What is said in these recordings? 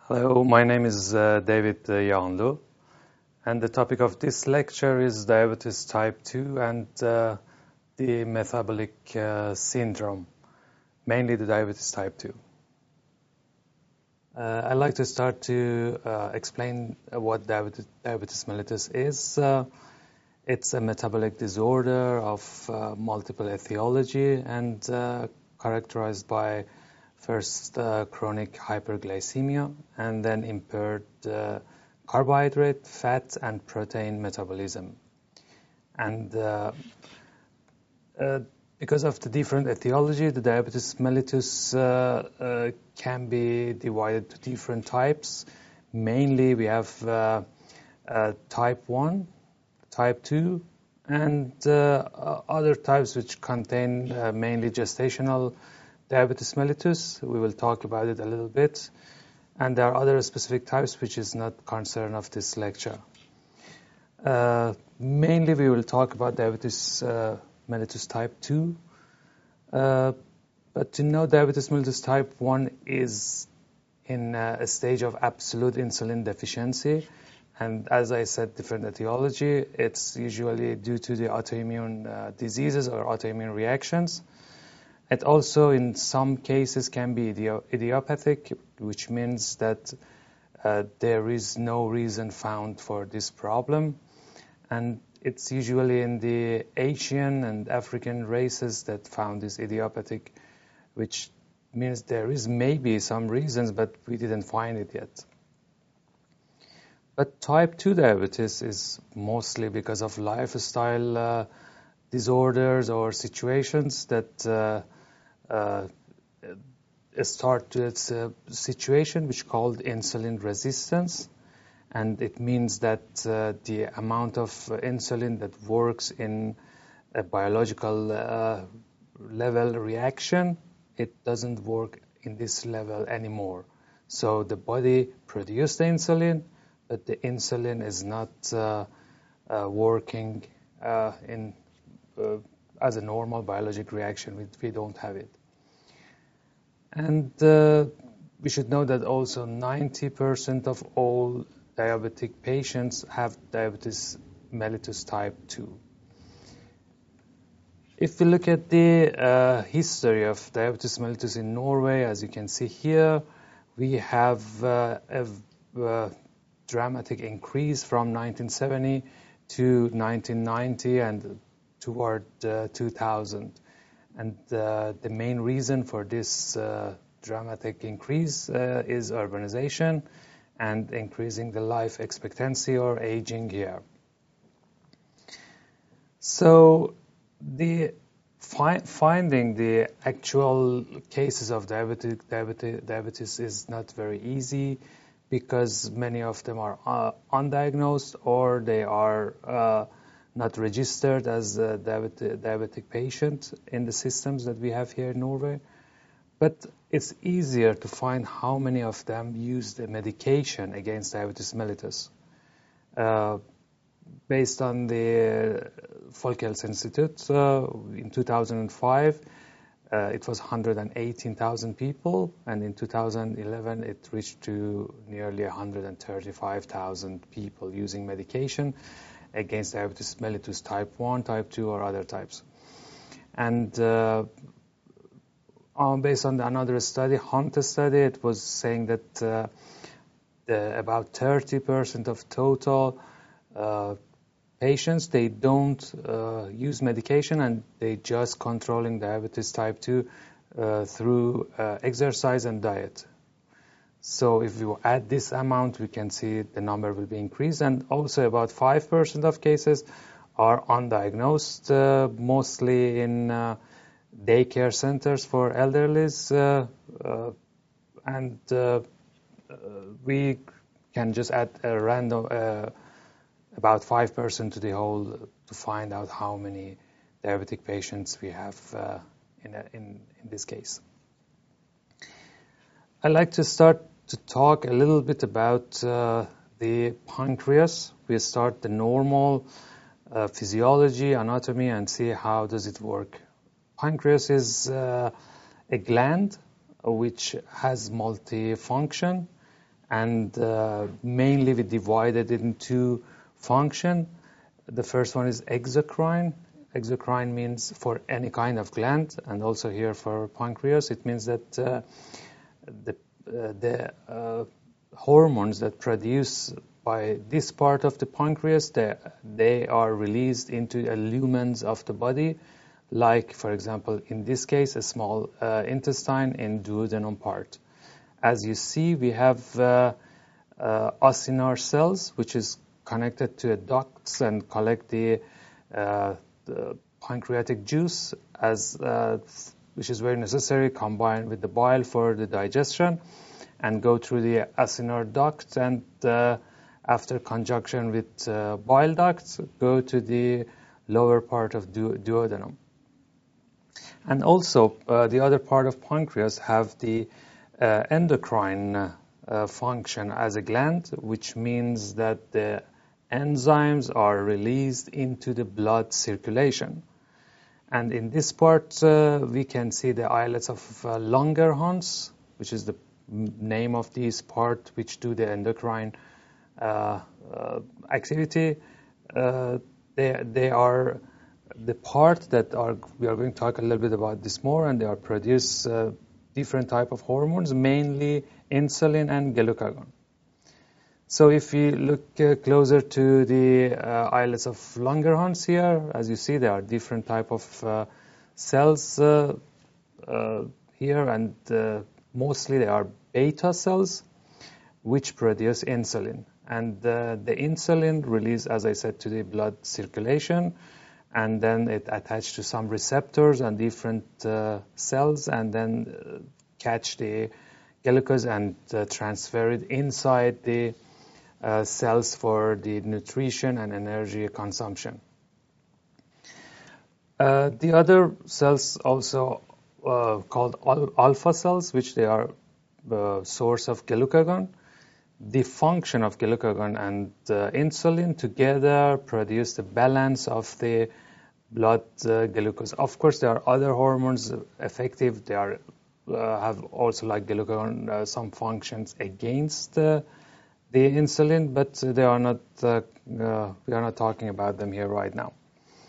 Hello, my name is David Yağanlı, and the topic of this lecture is diabetes type 2 and the metabolic syndrome, mainly the diabetes type 2. I'd like to start to explain what diabetes mellitus is. It's a metabolic disorder of multiple etiology and characterized by first chronic hyperglycemia and then impaired carbohydrate, fat, and protein metabolism. And because of the different etiology, the diabetes mellitus can be divided to different types. Mainly, we have type 1, type 2, and other types which contain mainly gestational diabetes mellitus. We will talk about it a little bit. And there are other specific types which is not concern of this lecture. Mainly we will talk about diabetes mellitus type 2. But to know diabetes mellitus type 1 is in a stage of absolute insulin deficiency. And as I said, different etiology. It's usually due to the autoimmune diseases or autoimmune reactions. It also, in some cases, can be idiopathic, which means that there is no reason found for this problem. And it's usually in the Asian and African races that found this idiopathic, which means there is maybe some reasons, but we didn't find it yet. But type 2 diabetes is mostly because of lifestyle disorders or situations that start to its situation which called insulin resistance, and it means that the amount of insulin that works in a biological level reaction, it doesn't work in this level anymore. So the body produces the insulin, but the insulin is not working as a normal biologic reaction. We don't have it. And we should know that also 90% of all diabetic patients have diabetes mellitus type 2. If we look at the history of diabetes mellitus in Norway, as you can see here, we have a dramatic increase from 1970 to 1990 and toward 2000. And the main reason for this dramatic increase is urbanization and increasing the life expectancy or aging here. So the finding the actual cases of diabetes is not very easy because many of them are undiagnosed or they are not registered as a diabetic patient in the systems that we have here in Norway. But it's easier to find how many of them use the medication against diabetes mellitus. Based on the Folkehelseinstitut, in 2005, it was 118,000 people, and in 2011 it reached to nearly 135,000 people using medication against diabetes mellitus type 1, type 2, or other types. And based on another study, Hunter study, it was saying that about 30% of total patients, they don't use medication and they just controlling diabetes type 2 through exercise and diet. So if you add this amount, we can see the number will be increased. And also about 5% of cases are undiagnosed, mostly in daycare centers for elderlies. And we can just add a random about 5% to the whole to find out how many diabetic patients we have in this case. I'd like to start to talk a little bit about the pancreas. We start the normal physiology, anatomy, and see how does it work. Pancreas is a gland which has multifunction, and mainly we divided it into two functions. The first one is exocrine. Exocrine means for any kind of gland, and also here for pancreas, it means that the hormones that produce by this part of the pancreas, they are released into the lumens of the body, like, for example, in this case, a small intestine in duodenum part. As you see, we have acinar cells, which is connected to ducts and collect the pancreatic juice, which is very necessary, combined with the bile for the digestion, and go through the acinar duct, and after conjunction with bile ducts, go to the lower part of duodenum. And also, the other part of pancreas have the endocrine function as a gland, which means that the enzymes are released into the blood circulation. And in this part, we can see the islets of Langerhans, which is the name of this part which do the endocrine activity. They are the part that we are going to talk a little bit about this more, and they are produce different type of hormones, mainly insulin and glucagon. So if we look closer to the islets of Langerhans here, as you see, there are different type of cells here, and mostly they are beta cells, which produce insulin. And the insulin released, as I said, to the blood circulation, and then it attached to some receptors and different cells, and then catch the glucose and transfer it inside the cells for the nutrition and energy consumption. The other cells also called alpha cells, which they are the source of glucagon. The function of glucagon and insulin together produce the balance of the blood glucose. Of course, there are other hormones effective. They are have also, like glucagon, some functions against the insulin, but they are not. We are not talking about them here right now.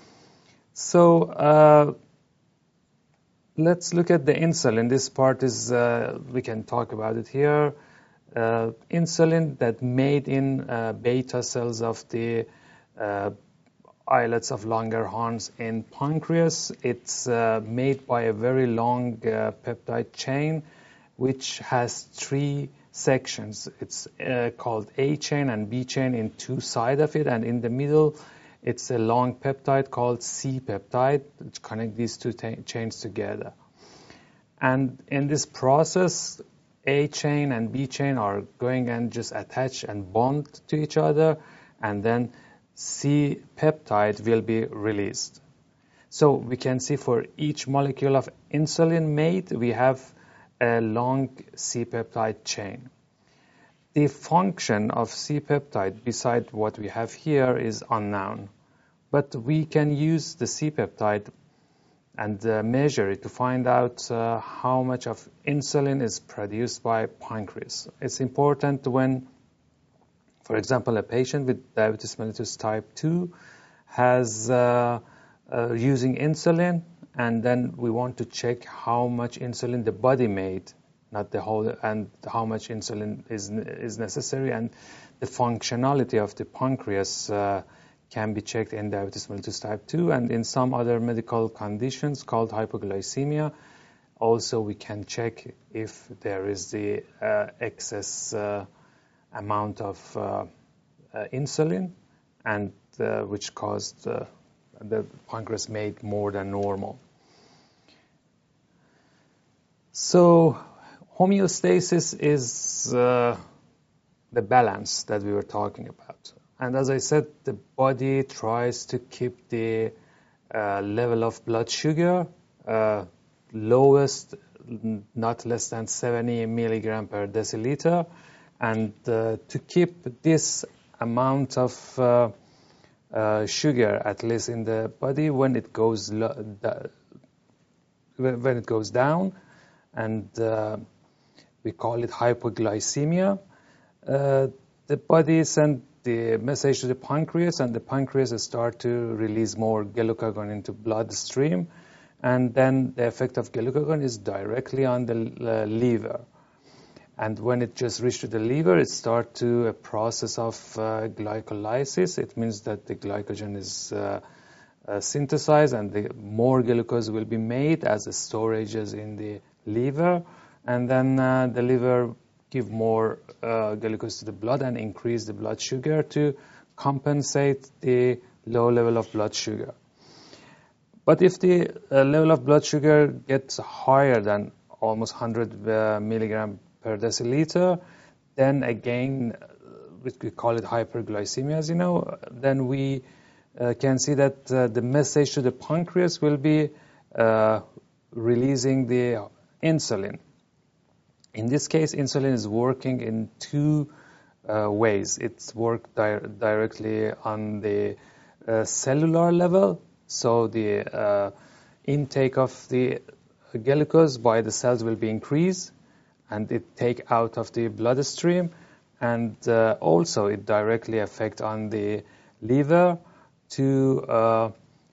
So let's look at the insulin. This part is we can talk about it here. Insulin that made in beta cells of the islets of Langerhans in pancreas. It's made by a very long peptide chain, which has three sections. It's called A chain and B chain in two sides of it, and in the middle, it's a long peptide called C peptide, which connect these two chains together. And in this process, A chain and B chain are going and just attach and bond to each other, and then C peptide will be released. So we can see for each molecule of insulin made, we have a long C peptide chain. The function of C peptide, beside what we have here, is unknown. But we can use the C peptide and measure it to find out how much of insulin is produced by pancreas. It's important when, for example, a patient with diabetes mellitus type 2 has using insulin, and then we want to check how much insulin the body made, not the whole, and how much insulin is necessary, and the functionality of the pancreas can be checked in diabetes mellitus type 2, and in some other medical conditions called hypoglycemia. Also, we can check if there is the excess amount of insulin, and which caused the pancreas made more than normal. So homeostasis is the balance that we were talking about. And as I said, the body tries to keep the level of blood sugar lowest, not less than 70 milligram per deciliter. And to keep this amount of sugar, at least in the body, when it goes down, and we call it hypoglycemia, The body sends the message to the pancreas, and the pancreas start to release more glucagon into bloodstream, and then the effect of glucagon is directly on the liver. And when it just reaches to the liver, it starts to a process of glycolysis. It means that the glycogen is synthesized, and the more glucose will be made as storages in the liver, and then the liver give more glucose to the blood and increase the blood sugar to compensate the low level of blood sugar. But if the level of blood sugar gets higher than almost 100 milligram per deciliter, then again, we call it hyperglycemia, as you know, then we can see that the message to the pancreas will be releasing the insulin. In this case, insulin is working in two ways. It's worked directly on the cellular level, so the intake of the glucose by the cells will be increased, and it take out of the bloodstream, and also it directly affect on the liver to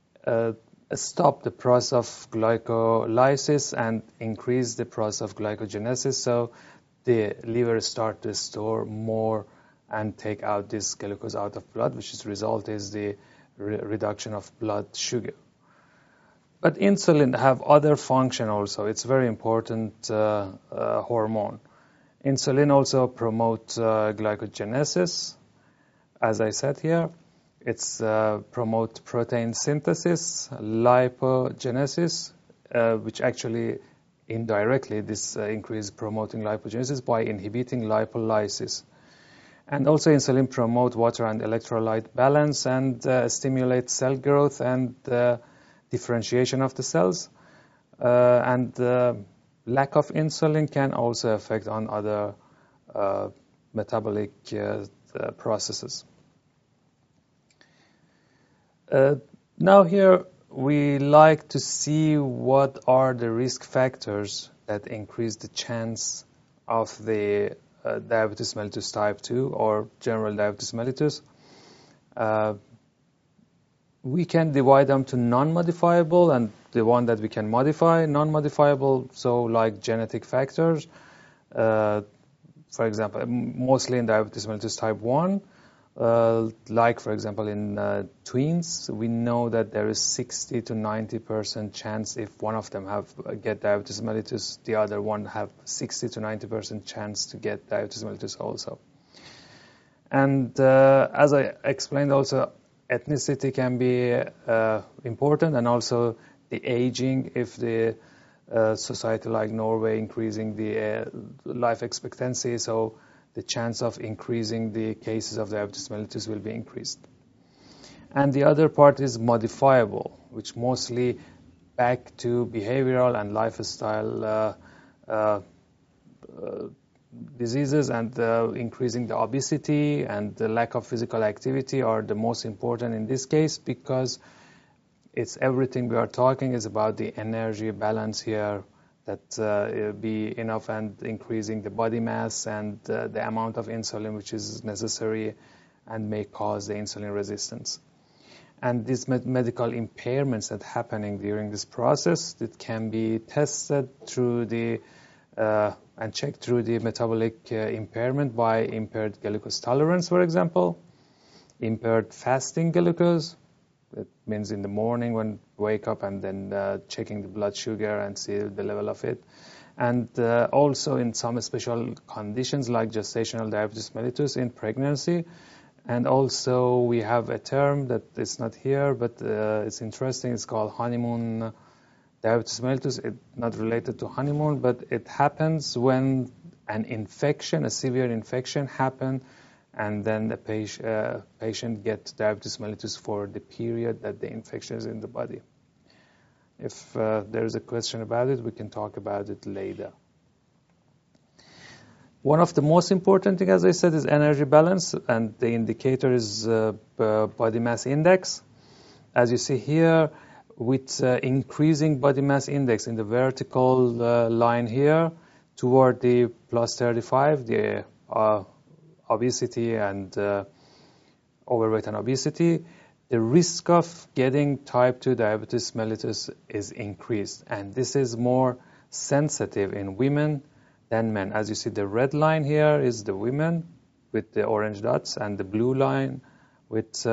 stop the process of glycolysis and increase the process of glycogenesis, so the liver start to store more and take out this glucose out of blood, which is result is the reduction of blood sugar. But insulin have other function also. It's very important hormone. Insulin also promotes glycogenesis, as I said here. It's promote protein synthesis, lipogenesis, which actually indirectly this increase promoting lipogenesis by inhibiting lipolysis. And also insulin promote water and electrolyte balance and stimulate cell growth and differentiation of the cells. And lack of insulin can also affect on other metabolic processes. Now here we like to see what are the risk factors that increase the chance of the diabetes mellitus type 2 or general diabetes mellitus. We can divide them to non-modifiable and the one that we can modify. Non-modifiable, so like genetic factors, for example, mostly in diabetes mellitus type 1, like for example in twins, we know that there is 60 to 90% chance if one of them get diabetes mellitus, the other one have 60 to 90% chance to get diabetes mellitus also. And as I explained also, ethnicity can be important, and also the aging. If the society like Norway increasing the life expectancy, so the chance of increasing the cases of diabetes mellitus will be increased. And the other part is modifiable, which mostly back to behavioral and lifestyle diseases, and increasing the obesity and the lack of physical activity are the most important in this case, because it's everything we are talking is about the energy balance here, that be enough and increasing the body mass and the amount of insulin which is necessary and may cause the insulin resistance. And these medical impairments that happening during this process, that can be tested through the and checked through the metabolic impairment by impaired glucose tolerance, for example, impaired fasting glucose. That means in the morning when wake up and then checking the blood sugar and see the level of it. And also in some special conditions like gestational diabetes mellitus in pregnancy. And also we have a term that is not here, but it's interesting. It's called honeymoon diabetes mellitus. It's not related to honeymoon, but it happens when an infection, a severe infection happens, and then the patient gets diabetes mellitus for the period that the infection is in the body. If there is a question about it, we can talk about it later. One of the most important things, as I said, is energy balance, and the indicator is body mass index. As you see here, with increasing body mass index in the vertical line here toward the plus 35, the obesity and overweight and obesity, the risk of getting type 2 diabetes mellitus is increased. And this is more sensitive in women than men. As you see, the red line here is the women with the orange dots, and the blue line with,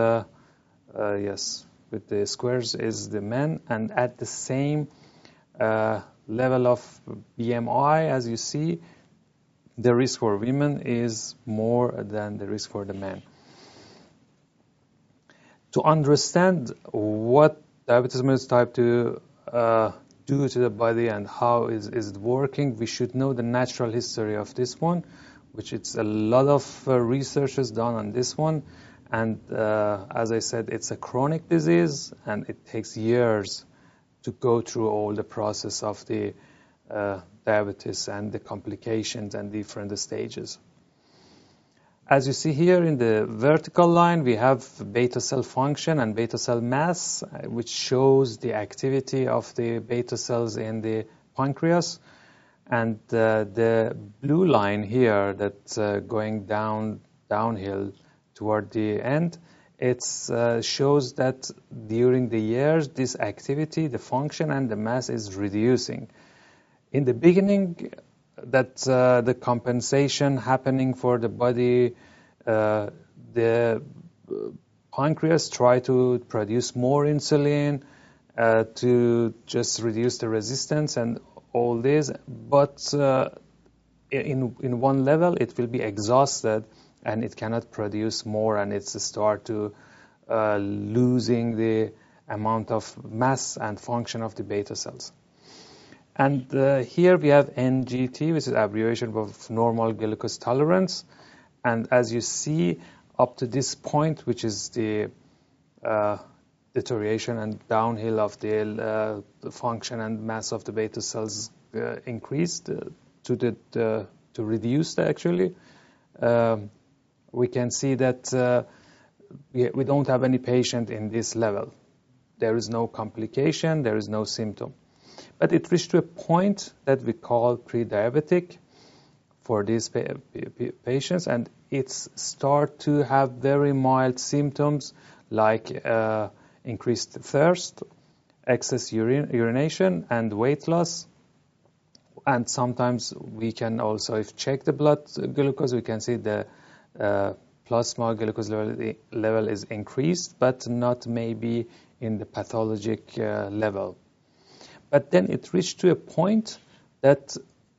with the squares is the men. And at the same level of BMI, as you see, the risk for women is more than the risk for the men. To understand what diabetes mellitus type 2 do to the body and how is it working, we should know the natural history of this one, which it's a lot of research is done on this one. And as I said, it's a chronic disease, and it takes years to go through all the process of the diabetes and the complications and different stages. As you see here in the vertical line, we have beta cell function and beta cell mass, which shows the activity of the beta cells in the pancreas. And the blue line here that's going downhill toward the end, it shows that during the years, this activity, the function and the mass is reducing. In the beginning, that the compensation happening for the body, the pancreas try to produce more insulin to just reduce the resistance and all this, but in one level it will be exhausted and it cannot produce more, and it's start to losing the amount of mass and function of the beta cells. And here we have NGT, which is abbreviation of normal glucose tolerance. And as you see, up to this point, which is the deterioration and downhill of the function and mass of the beta cells increased to reduce actually, we can see that we don't have any patient in this level. There is no complication, there is no symptom. But it reached to a point that we call pre-diabetic for these patients, and it's start to have very mild symptoms like increased thirst, excess urination, and weight loss. And sometimes we can also, if check the blood glucose, we can see the plasma glucose level is increased, but not maybe in the pathologic level. But then it reached to a point that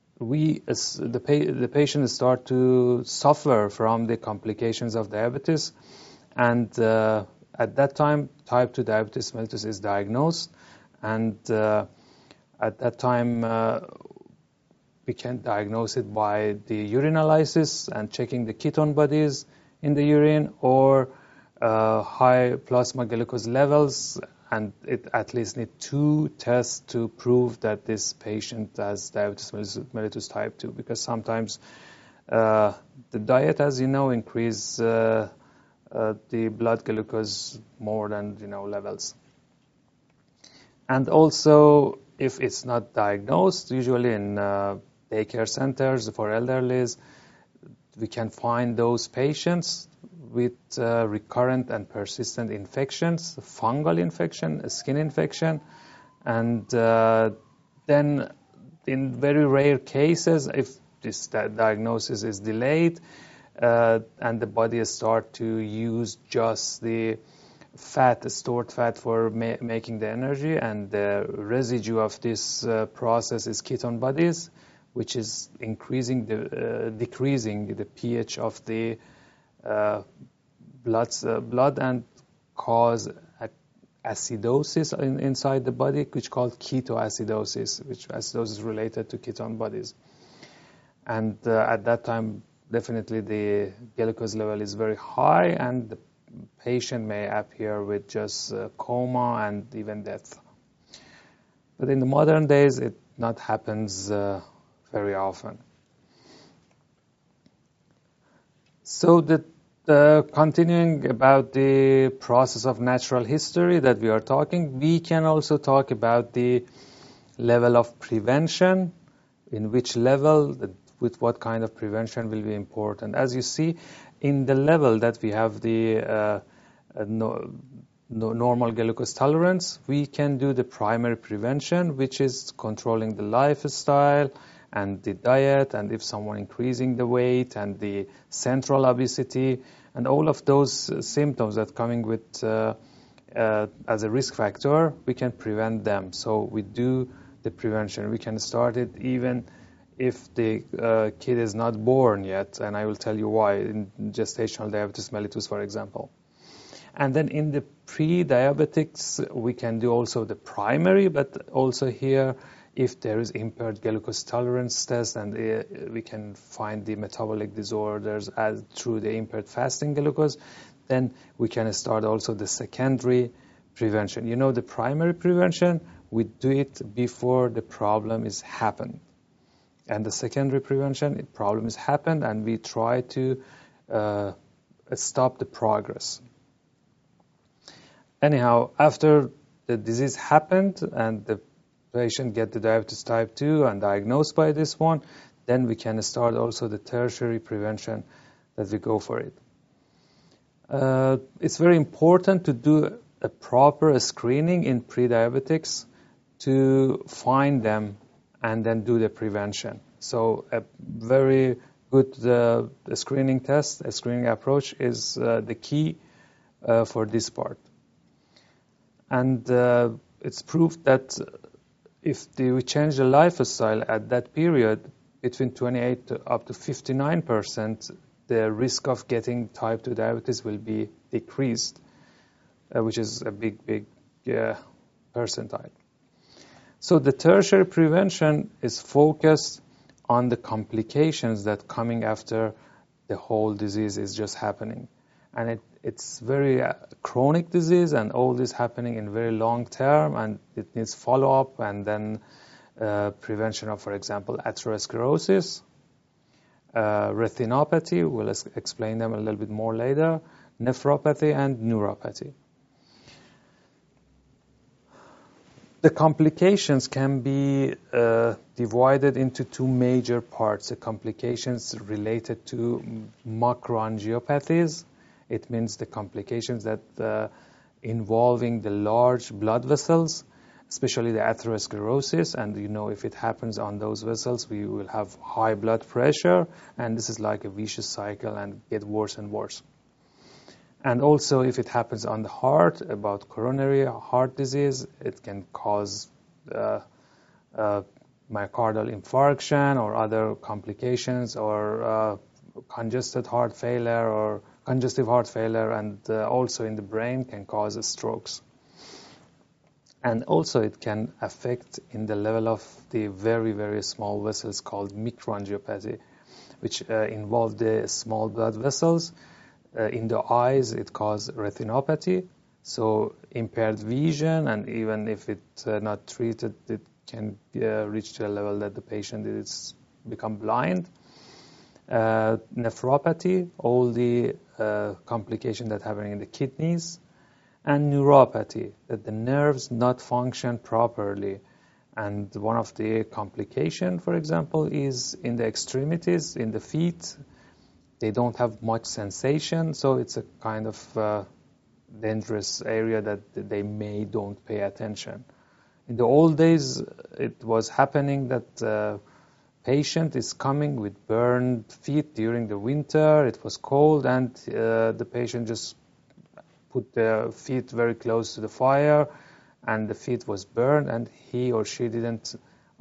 the patient start to suffer from the complications of diabetes, and at that time, type 2 diabetes mellitus is diagnosed, and at that time we can diagnose it by the urinalysis and checking the ketone bodies in the urine or high plasma glucose levels. And it at least need 2 tests to prove that this patient has diabetes mellitus type 2, because sometimes the diet, as you know, increase the blood glucose more than levels. And also, if it's not diagnosed, usually in daycare centers for elderlies, we can find those patients with recurrent and persistent infections, fungal infection, skin infection, and then in very rare cases, if this diagnosis is delayed and the body start to use just the fat, stored fat for making the energy, and the residue of this process is ketone bodies, which is decreasing the pH of the blood and cause acidosis inside the body, which is called ketoacidosis, which acidosis is related to ketone bodies. And at that time, definitely the glucose level is very high, and the patient may appear with just coma and even death. But in the modern days, it not happens very often. So continuing about the process of natural history that we are talking, we can also talk about the level of prevention, in which level that with what kind of prevention will be important. As you see, in the level that we have the normal glucose tolerance, we can do the primary prevention, which is controlling the lifestyle and the diet, and if someone increasing the weight and the central obesity and all of those symptoms that coming with as a risk factor, we can prevent them. So we do the prevention. We can start it even if the kid is not born yet, and I will tell you why in gestational diabetes mellitus, for example. And then in the pre-diabetics, we can do also the primary, but also here, if there is impaired glucose tolerance test, and we can find the metabolic disorders through the impaired fasting glucose, then we can start also the secondary prevention. You know, the primary prevention, we do it before the problem is happened. And the secondary prevention, the problem is happened, and we try to stop the progress. Anyhow, after the disease happened and the patient get the diabetes type 2 and diagnosed by this one, then we can start also the tertiary prevention that we go for it. It's very important to do a proper screening in pre-diabetics to find them and then do the prevention. So a very good screening test, a screening approach is the key for this part. And it's proved that if we change the lifestyle at that period, between 28 to up to 59%, the risk of getting type 2 diabetes will be decreased, which is a big percentile. So the tertiary prevention is focused on the complications that coming after the whole disease is just happening. And it's very chronic disease, and all this happening in very long term, and it needs follow-up, and then prevention of, for example, atherosclerosis, retinopathy, we'll explain them a little bit more later, nephropathy, and neuropathy. The complications can be divided into two major parts. The complications related to macroangiopathies. It means the complications that involving the large blood vessels, especially the atherosclerosis. And you know, if it happens on those vessels, we will have high blood pressure, and this is like a vicious cycle and get worse and worse. And also, if it happens on the heart, about coronary heart disease, it can cause myocardial infarction or other complications, or congestive heart failure, and also in the brain can cause strokes. And also it can affect in the level of the very, very small vessels called microangiopathy, which involve the small blood vessels. In the eyes, it causes retinopathy, so impaired vision, and even if it's not treated, it can reach to a level that the patient is become blind. Nephropathy, all the complications that happen in the kidneys, and neuropathy, that the nerves not function properly. And one of the complications, for example, is in the extremities, in the feet. They don't have much sensation, so it's a kind of dangerous area that they don't pay attention. In the old days, it was happening that patient is coming with burned feet during the winter. It was cold, and the patient just put their feet very close to the fire, and the feet was burned, and he or she didn't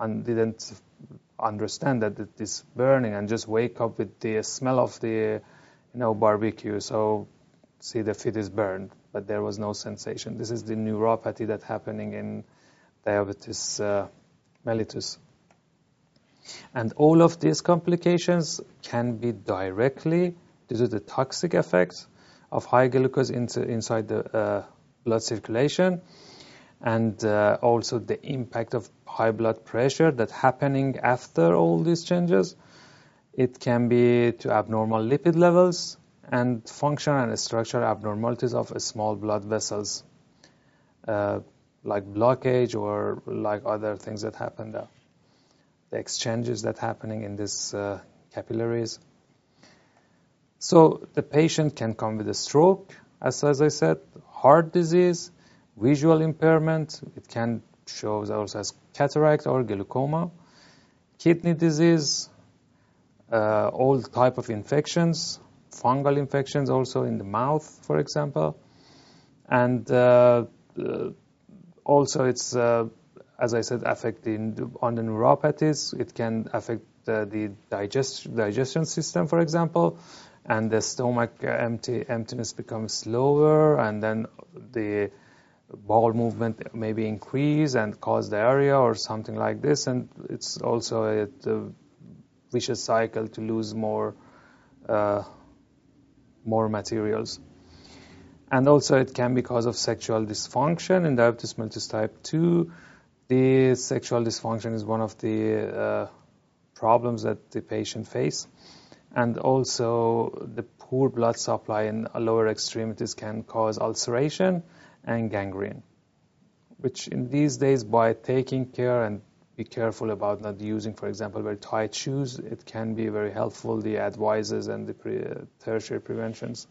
understand that it is burning, and just wake up with the smell of the barbecue. So see, the feet is burned, but there was no sensation. This is the neuropathy that's happening in diabetes mellitus. And all of these complications can be directly due to the toxic effects of high glucose inside the blood circulation, and also the impact of high blood pressure that's happening after all these changes. It can be to abnormal lipid levels and functional and structural abnormalities of small blood vessels, like blockage or like other things that happen there. The exchanges that happening in this capillaries. So the patient can come with a stroke, as I said, heart disease, visual impairment. It can show also as cataract or glaucoma, kidney disease, all type of infections, fungal infections also in the mouth, for example. And also it's, as I said, affecting on the neuropathies. It can affect the digestion system, for example, and the stomach emptiness becomes slower, and then the bowel movement maybe increase and cause diarrhea or something like this. And it's also a vicious cycle to lose more materials. And also it can be because of sexual dysfunction in diabetes mellitus type 2. The sexual dysfunction is one of the problems that the patient face. And also the poor blood supply in lower extremities can cause ulceration and gangrene, which in these days, by taking care and be careful about not using, for example, very tight shoes, it can be very helpful, the advices and the tertiary preventions.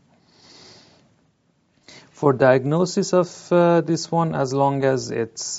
For diagnosis of this one, as long as it's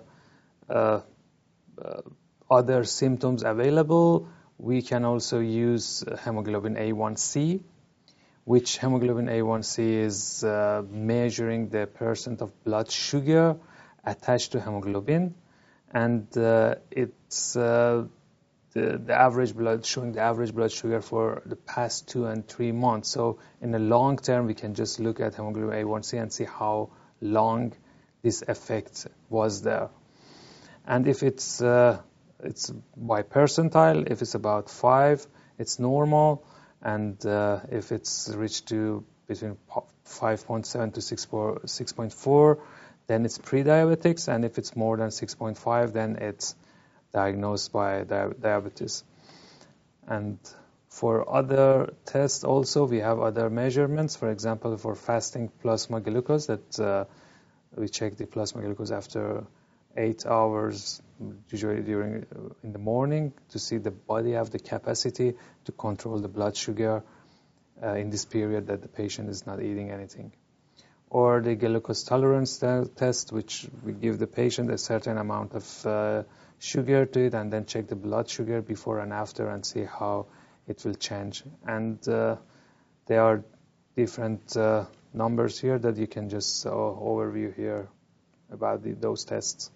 other symptoms available, we can also use hemoglobin A1C, which hemoglobin A1C is measuring the percent of blood sugar attached to hemoglobin, and it's the average blood, showing the average blood sugar for the past 2 and 3 months. So in the long term, we can just look at hemoglobin A1C and see how long this effect was there. And if it's by percentile, if it's about 5, it's normal. And if it's reached to between 5.7 to 6.4, then it's pre-diabetics. And if it's more than 6.5, then it's diagnosed by diabetes. And for other tests also, we have other measurements. For example, for fasting plasma glucose, that we check the plasma glucose after 8 hours, usually in the morning, to see the body have the capacity to control the blood sugar in this period that the patient is not eating anything. Or the glucose tolerance test, which we give the patient a certain amount of sugar to it and then check the blood sugar before and after and see how it will change. And there are different numbers here that you can just overview here about those tests.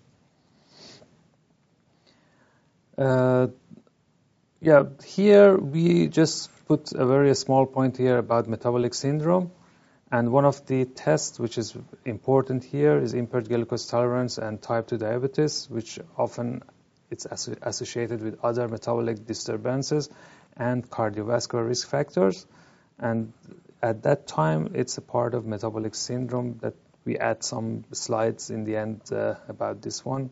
Here we just put a very small point here about metabolic syndrome. And one of the tests which is important here is impaired glucose tolerance and type 2 diabetes, which often it's associated with other metabolic disturbances and cardiovascular risk factors. And at that time, it's a part of metabolic syndrome that we add some slides in the end about this one.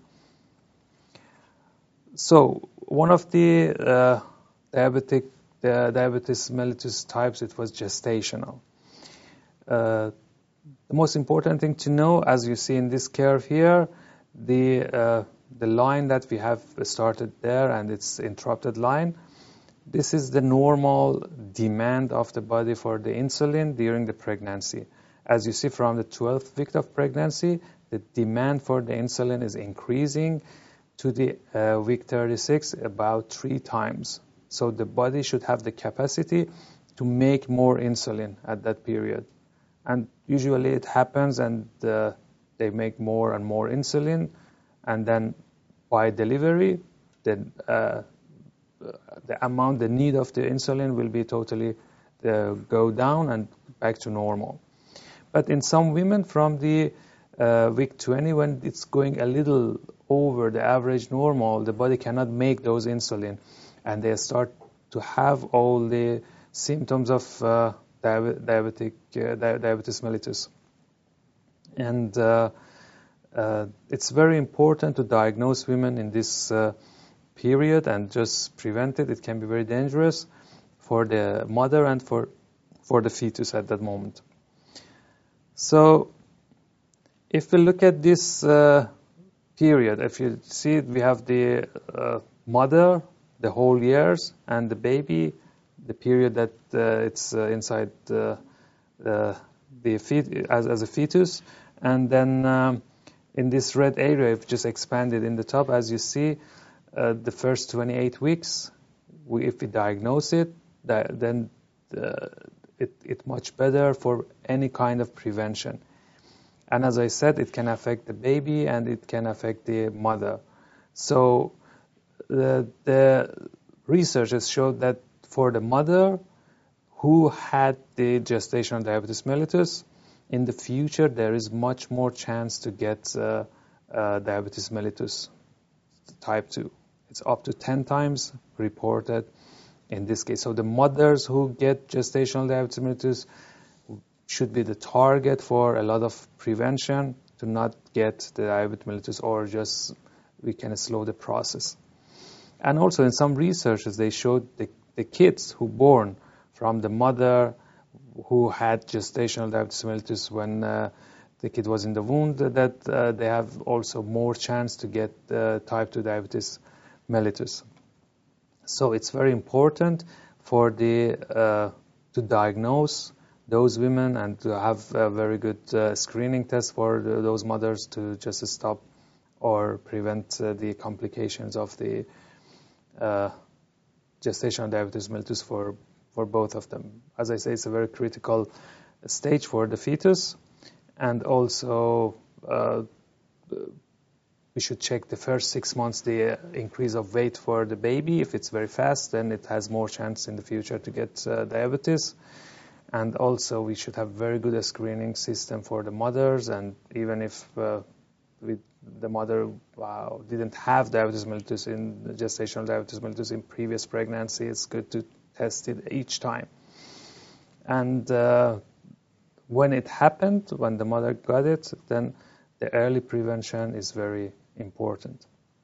So one of the diabetes mellitus types, it was gestational. The most important thing to know, as you see in this curve here, the line that we have started there, and it's interrupted line, this is the normal demand of the body for the insulin during the pregnancy. As you see from the 12th week of pregnancy, the demand for the insulin is increasing to the week 36 about 3 times. So the body should have the capacity to make more insulin at that period. And usually it happens, and they make more and more insulin, and then by delivery, the amount, the need of the insulin will be totally go down and back to normal. But in some women from the week 20, when it's going a little over the average normal, the body cannot make those insulin, and they start to have all the symptoms of diabetes mellitus. And it's very important to diagnose women in this period and just prevent it. It can be very dangerous for the mother and for the fetus at that moment. So if we look at this period, if you see, we have the mother, the whole years, and the baby the period that it's inside the as a fetus, and then in this red area, if just expanded in the top, as you see, the first 28 weeks, if we diagnose it, then it's much better for any kind of prevention. And as I said, it can affect the baby and it can affect the mother. So the researchers showed that for the mother who had the gestational diabetes mellitus, in the future there is much more chance to get diabetes mellitus type 2. It's up to 10 times reported in this case. So the mothers who get gestational diabetes mellitus should be the target for a lot of prevention to not get the diabetes mellitus, or just we can slow the process. And also in some researches, they showed the kids who born from the mother who had gestational diabetes mellitus when the kid was in the womb, that they have also more chance to get type 2 diabetes mellitus. So it's very important for to diagnose those women and to have a very good screening test for those mothers to just stop or prevent the complications of the gestational diabetes mellitus for both of them. As I say, it's a very critical stage for the fetus, and also we should check the first 6 months the increase of weight for the baby. If it's very fast, then it has more chance in the future to get diabetes. And also we should have very good screening system for the mothers, and even if the mother didn't have diabetes mellitus in gestational diabetes mellitus in previous pregnancy, it's good to test it each time. And when it happened, when the mother got it, then the early prevention is very important.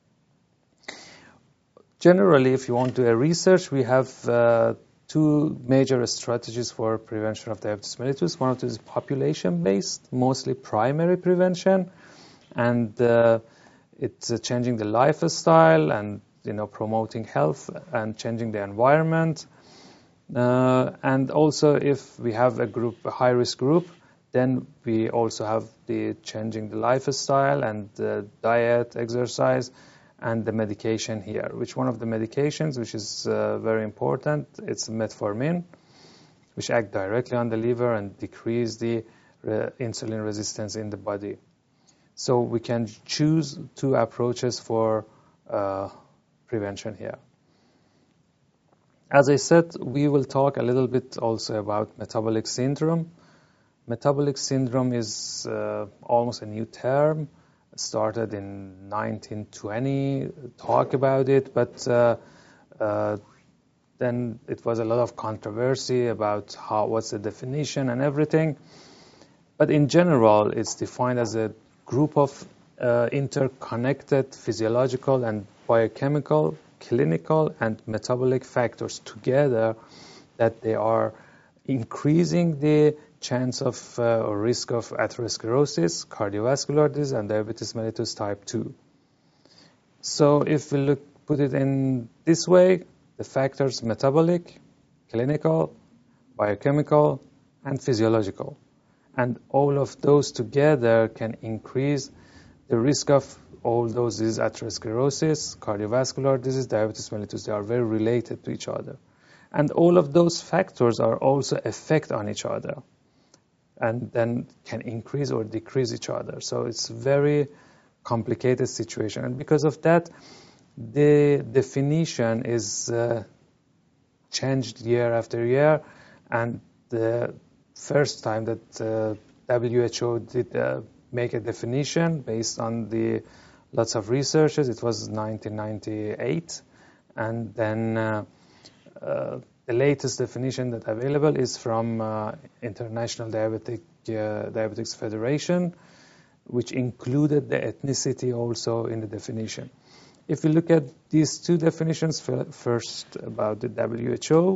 Generally, if you want to do a research, we have two major strategies for prevention of diabetes mellitus. One of them is population-based, mostly primary prevention, and it's changing the lifestyle and promoting health and changing the environment. And also, if we have a high-risk group, then we also have the changing the lifestyle and the diet, exercise, and the medication here. Which one of the medications, which is very important, it's metformin, which act directly on the liver and decrease the insulin resistance in the body. So we can choose two approaches for prevention here. As I said, we will talk a little bit also about metabolic syndrome. Metabolic syndrome is almost a new term. It started in 1920, talk about it, but then it was a lot of controversy about what's the definition and everything. But in general, it's defined as a group of interconnected physiological and biochemical, clinical, and metabolic factors together that they are increasing the chance of or risk of atherosclerosis, cardiovascular disease, and diabetes mellitus type 2. So if we put it in this way, the factors metabolic, clinical, biochemical, and physiological. And all of those together can increase the risk of all those diseases, atherosclerosis, cardiovascular disease, diabetes mellitus. They are very related to each other. And all of those factors are also affect on each other, and then can increase or decrease each other. So it's a very complicated situation. And because of that, the definition is changed year after year. And the first time that WHO did make a definition based on the lots of researches, it was 1998. And then the latest definition that available is from International Diabetics Federation, which included the ethnicity also in the definition. If we look at these two definitions, first about the WHO,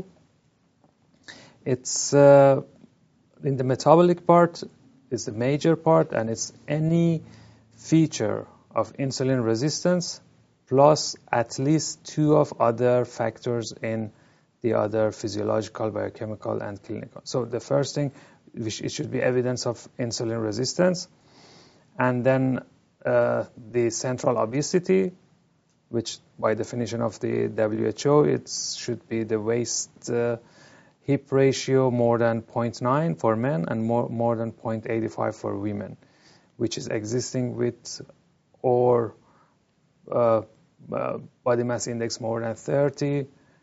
it's in the metabolic part is the major part, and it's any feature of insulin resistance plus at least two of other factors in the other physiological, biochemical, and clinical. So the first thing, it should be evidence of insulin resistance, and then the central obesity, which by definition of the WHO, it should be the waist hip ratio more than 0.9 for men and more than 0.85 for women, which is existing with or body mass index more than 30.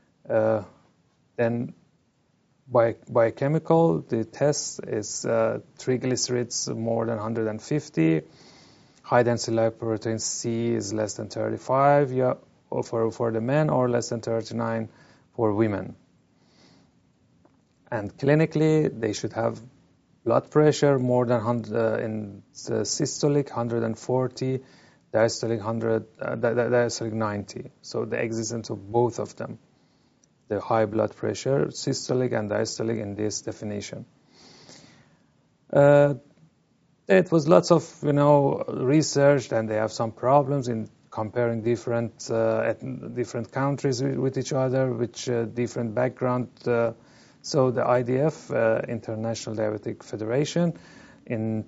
Then biochemical, the test is triglycerides more than 150. High density lipoprotein C is less than 35 for the men, or less than 39 for women. And clinically, they should have blood pressure more than 100 in the systolic 140, diastolic 90. So the existence of both of them, the high blood pressure, systolic and diastolic in this definition. It was lots of research, and they have some problems in comparing different countries with each other, which different background. So the IDF, International Diabetic Federation, in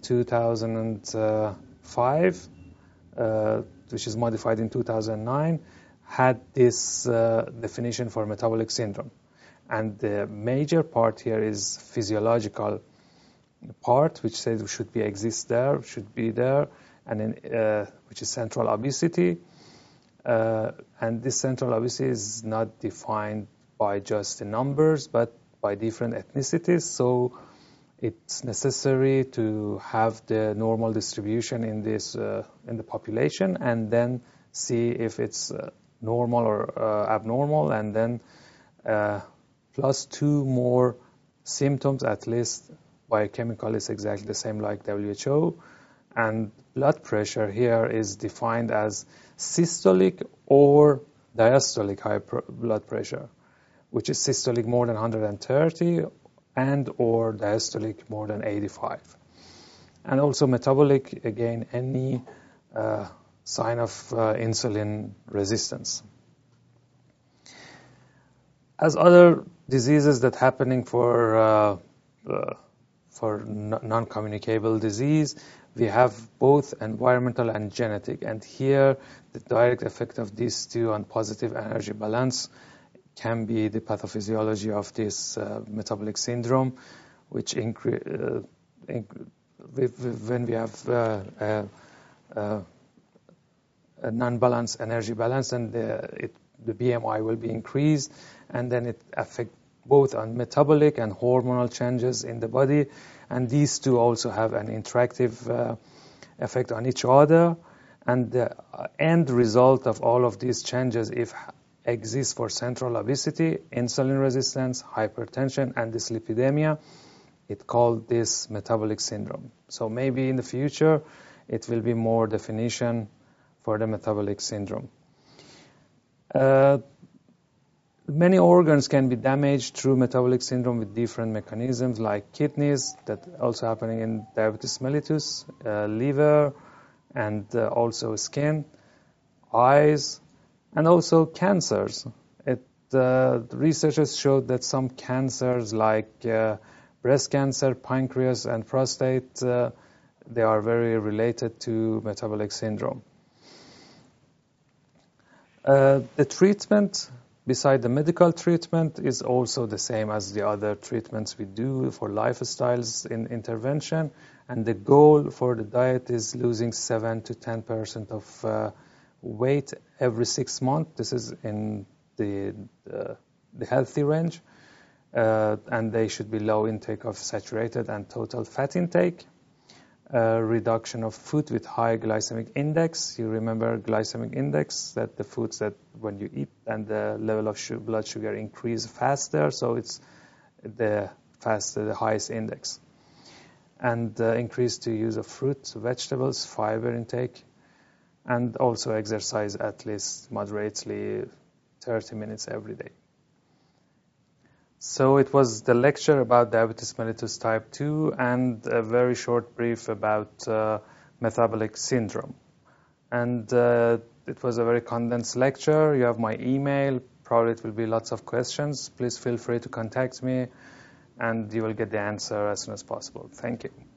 2005, which is modified in 2009, had this definition for metabolic syndrome. And the major part here is physiological part, which says should be there, and then, which is central obesity. And this central obesity is not defined by just the numbers, but by different ethnicities. So it's necessary to have the normal distribution in this in the population, and then see if it's normal or abnormal, and then plus 2 more symptoms at least. Biochemical is exactly the same like WHO, and blood pressure here is defined as systolic or diastolic high blood pressure, which is systolic more than 130 and or diastolic more than 85. And also metabolic, again, any sign of insulin resistance. As other diseases that happening for non-communicable disease, we have both environmental and genetic. And here, the direct effect of these two on positive energy balance can be the pathophysiology of this metabolic syndrome, which when we have a non-balanced energy balance, and the BMI will be increased, and then it affects both on metabolic and hormonal changes in the body, and these two also have an interactive effect on each other. And the end result of all of these changes, if exists for central obesity, insulin resistance, hypertension, and dyslipidemia, it called this metabolic syndrome. So maybe in the future, it will be more definition for the metabolic syndrome. Many organs can be damaged through metabolic syndrome with different mechanisms, like kidneys, that also happening in diabetes mellitus, liver, and also skin, eyes, and also cancers. Researchers showed that some cancers, like breast cancer, pancreas, and prostate, they are very related to metabolic syndrome. The treatment, beside the medical treatment, is also the same as the other treatments we do for lifestyles in intervention. And the goal for the diet is losing 7 to 10% of weight every 6 months. This is in the healthy range. And they should be low intake of saturated and total fat intake. Reduction of food with high glycemic index. You remember glycemic index, that the foods that when you eat and the level of blood sugar increase faster, so it's the highest index. And increase the use of fruits, vegetables, fiber intake, and also exercise at least moderately 30 minutes every day. So it was the lecture about diabetes mellitus type 2 and a very short brief about metabolic syndrome. And it was a very condensed lecture. You have my email. Probably it will be lots of questions. Please feel free to contact me, and you will get the answer as soon as possible. Thank you.